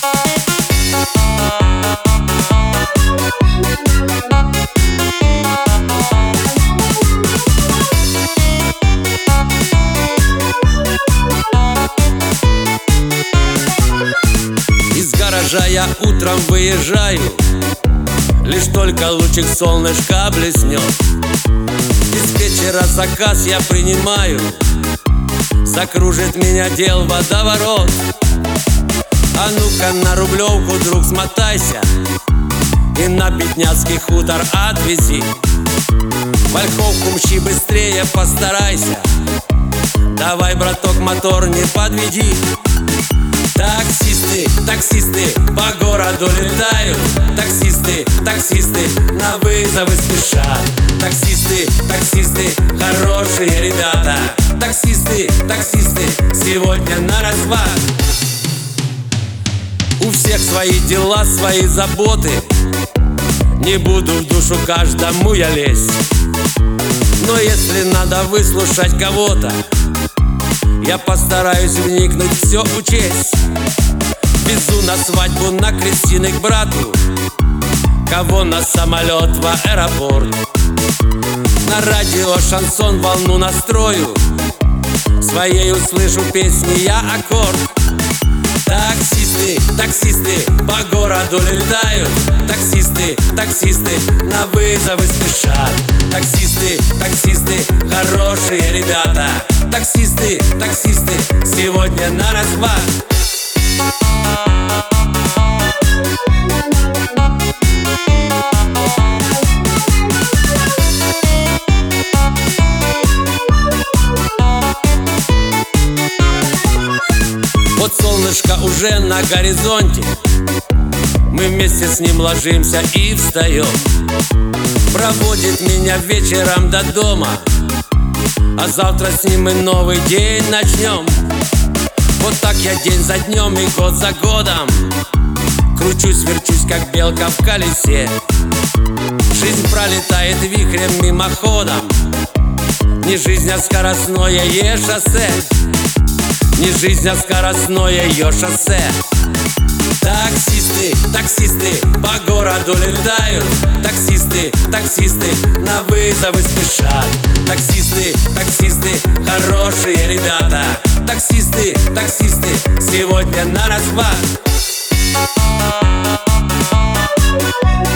Из гаража я утром выезжаю, лишь только лучик солнышка блеснет. Диспетчера заказ я принимаю, закружит меня дел водоворот. А ну-ка на Рублевку, друг, смотайся и на Бедняцкий хутор отвези. В Ольховку мчи быстрее, постарайся. Давай, браток, мотор не подведи. Таксисты, таксисты по городу летают. Таксисты, таксисты на вызовы спешат. Таксисты, таксисты, хорошие ребята. Таксисты, таксисты, сегодня на расхват. У всех свои дела, свои заботы. Не буду в душу каждому я лезть. Но если надо выслушать кого-то, я постараюсь вникнуть, все учесть. Везу на свадьбу, на крестины к брату, кого на самолет в аэропорт. На радио шансон волну настрою, своей услышу песни я аккорд. Таксисты, таксисты по городу летают. Таксисты, таксисты на вызовы спешат. Таксисты, таксисты, хорошие ребята. Таксисты, таксисты, сегодня на расхват. Вот солнышко уже на горизонте, мы вместе с ним ложимся и встаем. Проводит меня вечером до дома, а завтра с ним мы новый день начнем. Вот так я день за днем и год за годом кручусь, верчусь, как белка в колесе. Жизнь пролетает вихрем мимоходом. Не жизнь, а скоростное шоссе. Не жизнь, а скоростное ее шоссе. Таксисты, таксисты по городу летают. Таксисты, таксисты на вызовы спешат. Таксисты, таксисты, хорошие ребята. Таксисты, таксисты, сегодня на расхват.